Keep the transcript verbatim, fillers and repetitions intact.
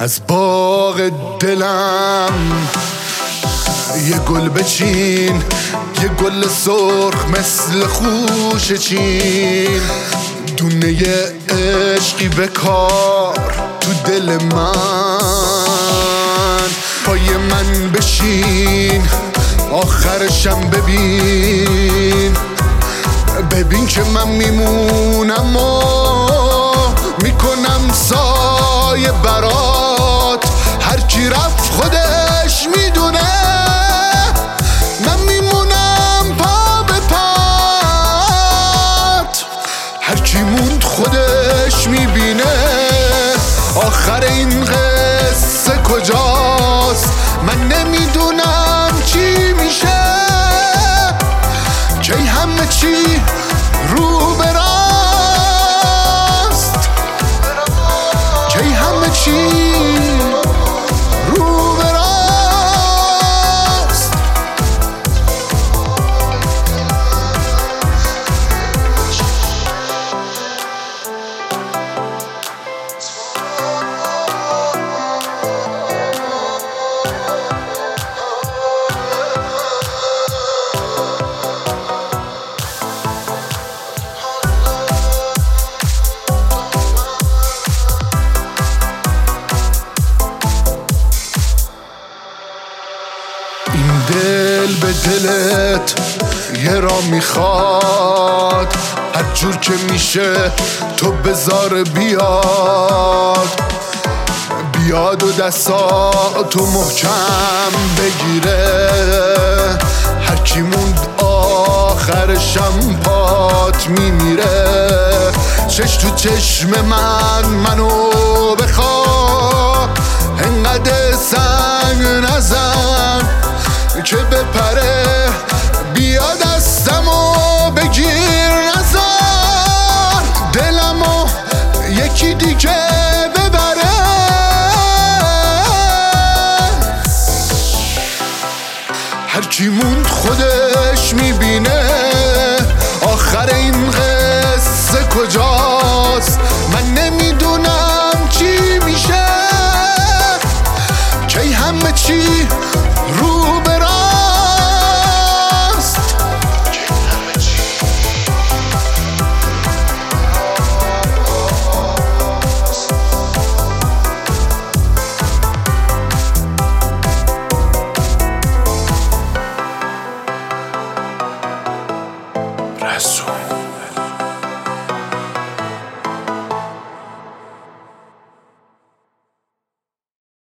از باغ دلم یه گل بچین، یه گل سرخ مثل خوش چین، دونه عشقی بکار تو دل من. پای من بشین آخرشم ببین، ببین که من میمونم و میکنم سایه برات. هر کی رفت خودش میدونه، من میمونم پا به پات. هر کی موند خودش میبینه آخر این قصه کجاست. من نمیدونم چی میشه، کی همه چی رو به راست، کی همه چی رو به راست. این دل به دلت یه را میخواد، هر جور که میشه تو بذار بیاد بیاد و دستاتو محکم بگیره. هر کی موند آخرشم پات میمیره. چش تو چشم من منو بخواه، انقدر سنگ نزن که بپره. بیا دستمو بگیر نزار، دلمو یکی دیگه ببره. هر کی موند خودش میبینه آخر این قصه کجاست. من نمیدونم چی میشه، کی همه چی رو به راست. رسول